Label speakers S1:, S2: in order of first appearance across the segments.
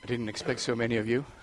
S1: I didn't expect so many of you.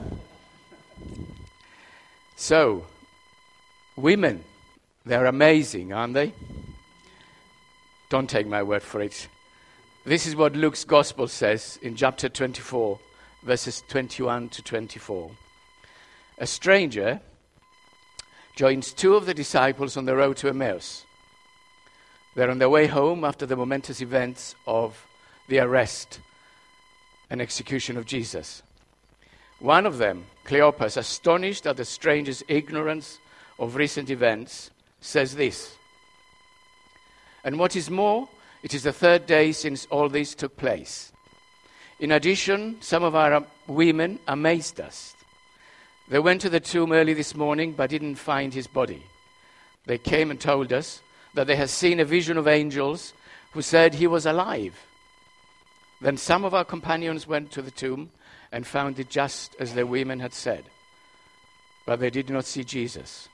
S1: So, women, they're amazing, aren't they? Don't take my word for it. This is what Luke's Gospel says in chapter 24, verses 21 to 24. A stranger joins two of the disciples on the road to Emmaus. They're on their way home after the momentous events of the arrest and execution of Jesus. One of them, Cleopas, astonished at the stranger's ignorance of recent events, says this: "And what is more, it is the third day since all this took place. In addition, some of our women amazed us. They went to the tomb early this morning but didn't find his body. They came and told us that they had seen a vision of angels who said he was alive. Then some of our companions went to the tomb and found it just as the women had said, but they did not see Jesus."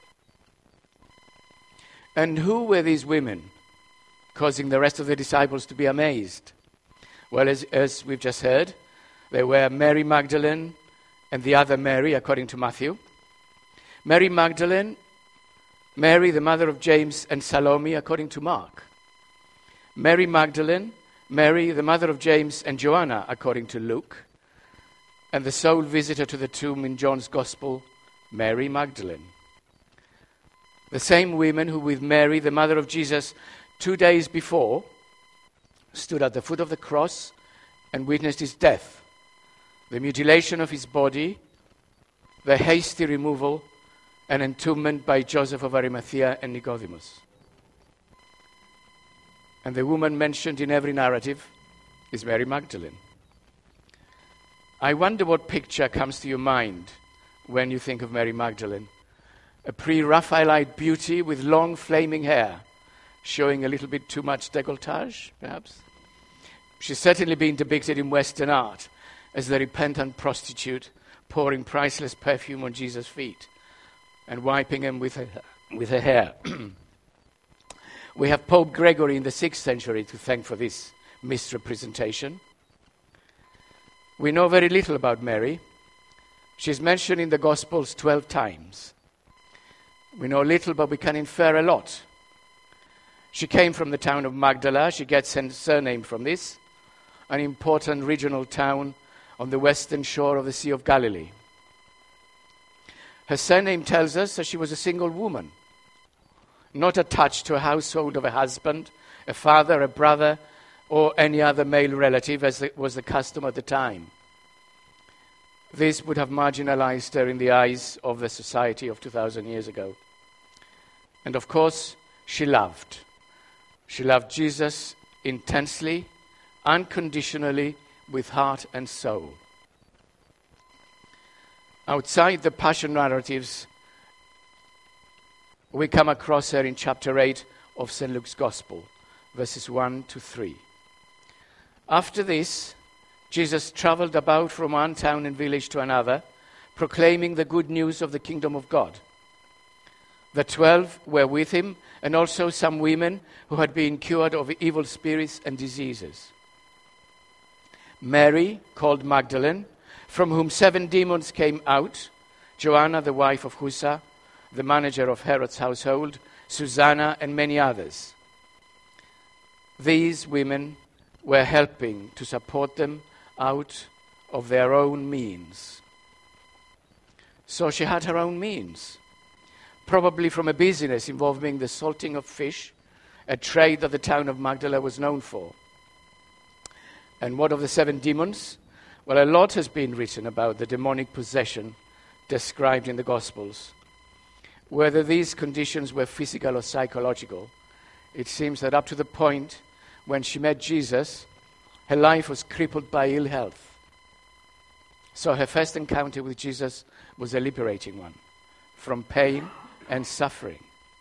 S1: And who were these women, causing the rest of the disciples to be amazed? Well, as we've just heard, they were Mary Magdalene and the other Mary, according to Matthew. Mary Magdalene, Mary, the mother of James and Salome, according to Mark. Mary Magdalene, Mary, the mother of James and Joanna, according to Luke. And the sole visitor to the tomb in John's Gospel, Mary Magdalene. The same women who, with Mary, the mother of Jesus, 2 days before, stood at the foot of the cross and witnessed his death, the mutilation of his body, the hasty removal and entombment by Joseph of Arimathea and Nicodemus. And the woman mentioned in every narrative is Mary Magdalene. I wonder what picture comes to your mind when you think of Mary Magdalene. A pre-Raphaelite beauty with long flaming hair, showing a little bit too much décolletage, perhaps. She's certainly been depicted in Western art as the repentant prostitute pouring priceless perfume on Jesus' feet and wiping them with her hair. We have Pope Gregory in the 6th century to thank for this misrepresentation. We know very little about Mary. She's mentioned in the Gospels 12 times. We know little, but we can infer a lot. She came from the town of Magdala. She gets her surname from this, an important regional town on the western shore of the Sea of Galilee. Her surname tells us that she was a single woman, not attached to a household of a husband, a father, a brother, or any other male relative, as was the custom at the time. This would have marginalized her in the eyes of the society of 2,000 years ago. And of course, she loved. She loved Jesus intensely, unconditionally, with heart and soul. Outside the passion narratives, we come across her in chapter 8 of St. Luke's Gospel, verses 1 to 3. After this, Jesus traveled about from one town and village to another, proclaiming the good news of the kingdom of God. The 12 were with him, and also some women who had been cured of evil spirits and diseases. Mary, called Magdalene, from whom 7 demons came out, Joanna, the wife of Chuza, the manager of Herod's household, Susanna, and many others. These women were helping to support them out of their own means. So she had her own means, probably from a business involving the salting of fish, a trade that the town of Magdala was known for. And what of the 7 demons? Well, a lot has been written about the demonic possession described in the Gospels. Whether these conditions were physical or psychological, it seems that up to the point when she met Jesus, her life was crippled by ill health. So her first encounter with Jesus was a liberating one from pain and suffering.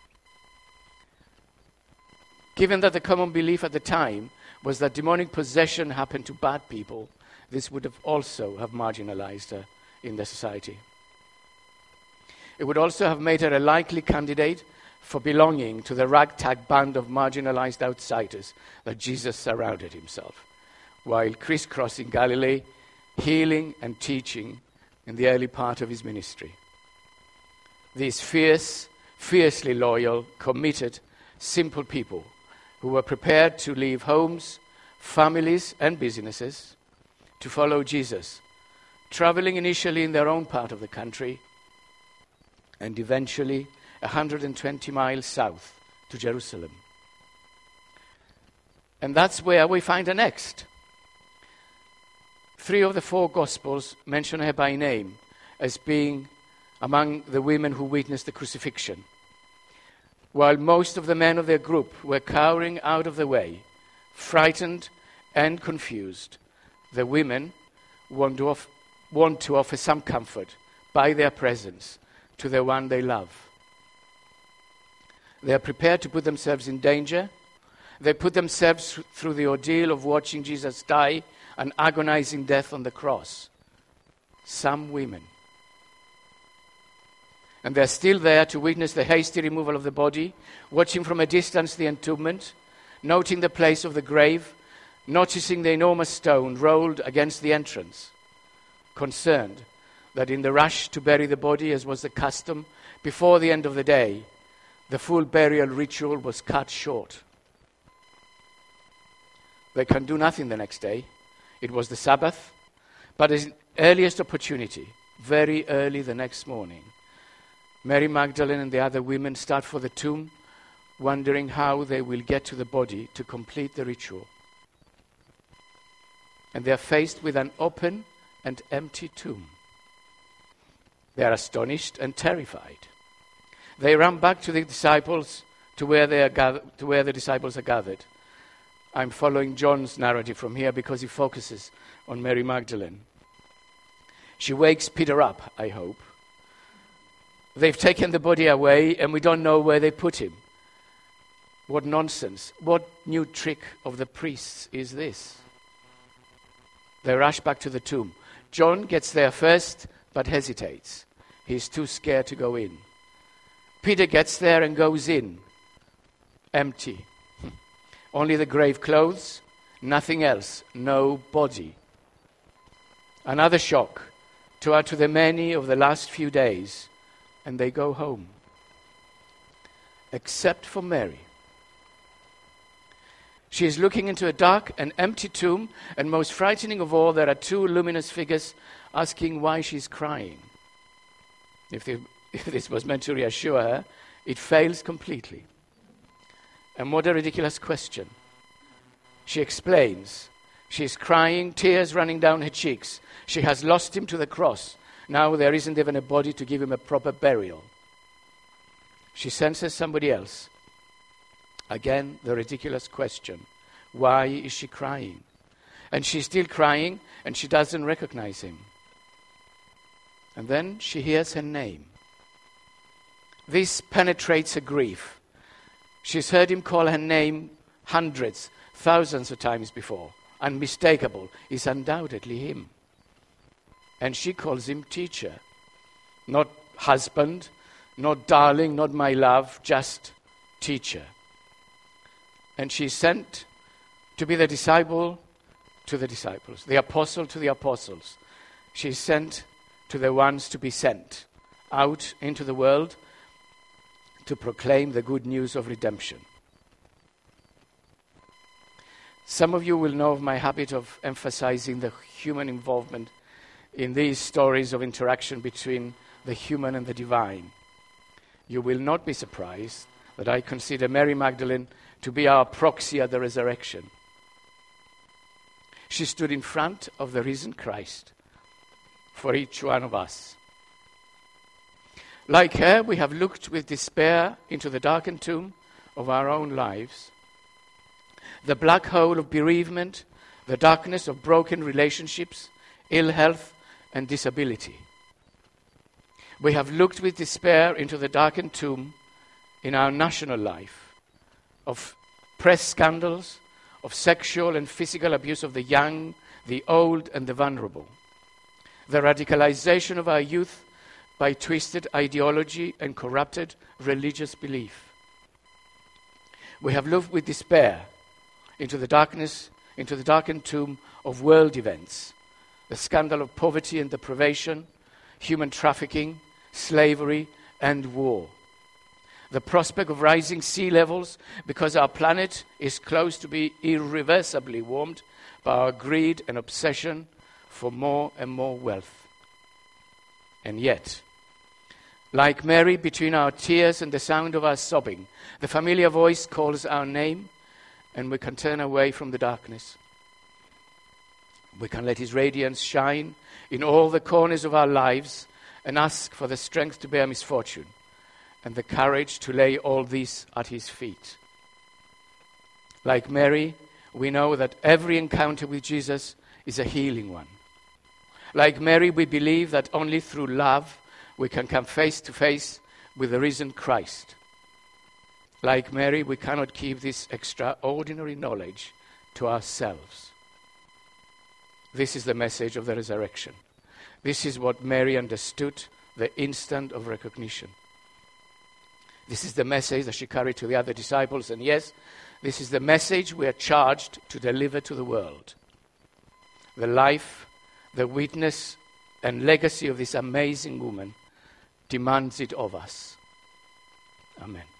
S1: Given that the common belief at the time was that demonic possession happened to bad people, this would have also have marginalized her in the society. It would also have made her a likely candidate for belonging to the ragtag band of marginalized outsiders that Jesus surrounded himself while crisscrossing Galilee healing and teaching in the early part of his ministry. These fiercely loyal, committed, simple people who were prepared to leave homes, families, and businesses to follow Jesus, traveling initially in their own part of the country and eventually 120 miles south to Jerusalem. And that's where we find her next. 3 of the 4 Gospels mention her by name as being among the women who witnessed the crucifixion. While most of the men of their group were cowering out of the way, frightened and confused, the women want to offer some comfort by their presence to the one they love. They are prepared to put themselves in danger. They put themselves through the ordeal of watching Jesus die an agonizing death on the cross. Some women. And they're still there to witness the hasty removal of the body, watching from a distance the entombment, noting the place of the grave, noticing the enormous stone rolled against the entrance, concerned that in the rush to bury the body, as was the custom, before the end of the day, the full burial ritual was cut short. They can do nothing the next day. It was the Sabbath, but at the earliest opportunity, very early the next morning, Mary Magdalene and the other women start for the tomb, wondering how they will get to the body to complete the ritual. And they are faced with an open and empty tomb. They are astonished and terrified. They run back to the disciples, to where the disciples are gathered. I'm following John's narrative from here because he focuses on Mary Magdalene. She wakes Peter up, I hope. They've taken the body away and we don't know where they put him. What nonsense. What new trick of the priests is this? They rush back to the tomb. John gets there first but hesitates. He's too scared to go in. Peter gets there and goes in. Empty. Only the grave clothes, nothing else, no body. Another shock to add to the many of the last few days, and they go home. Except for Mary. She is looking into a dark and empty tomb, and most frightening of all, there are 2 luminous figures asking why she's crying. If this was meant to reassure her, it fails completely. And what a ridiculous question. She explains. She is crying, tears running down her cheeks. She has lost him to the cross. Now there isn't even a body to give him a proper burial. She senses somebody else. Again, the ridiculous question. Why is she crying? And she's still crying, and she doesn't recognize him. And then she hears her name. This penetrates her grief. She's heard him call her name hundreds, thousands of times before. Unmistakable is undoubtedly him. And she calls him teacher. Not husband, not darling, not my love, just teacher. And she's sent to be the disciple to the disciples, the apostle to the apostles. She's sent to the ones to be sent out into the world to proclaim the good news of redemption. Some of you will know of my habit of emphasizing the human involvement in these stories of interaction between the human and the divine. You will not be surprised that I consider Mary Magdalene to be our proxy at the resurrection. She stood in front of the risen Christ for each one of us. Like her, we have looked with despair into the darkened tomb of our own lives, the black hole of bereavement, the darkness of broken relationships, ill health, and disability. We have looked with despair into the darkened tomb in our national life of press scandals, of sexual and physical abuse of the young, the old, and the vulnerable, the radicalization of our youth by twisted ideology and corrupted religious belief. We have looked with despair into the darkness, into the darkened tomb of world events, the scandal of poverty and deprivation, human trafficking, slavery, and war. The prospect of rising sea levels because our planet is close to be irreversibly warmed by our greed and obsession for more and more wealth. And yet, like Mary, between our tears and the sound of our sobbing, the familiar voice calls our name, and we can turn away from the darkness. We can let his radiance shine in all the corners of our lives and ask for the strength to bear misfortune and the courage to lay all this at his feet. Like Mary, we know that every encounter with Jesus is a healing one. Like Mary, we believe that only through love we can come face to face with the risen Christ. Like Mary, we cannot keep this extraordinary knowledge to ourselves. This is the message of the resurrection. This is what Mary understood the instant of recognition. This is the message that she carried to the other disciples, and yes, this is the message we are charged to deliver to the world. The life, the witness, and legacy of this amazing woman demands it of us. Amen.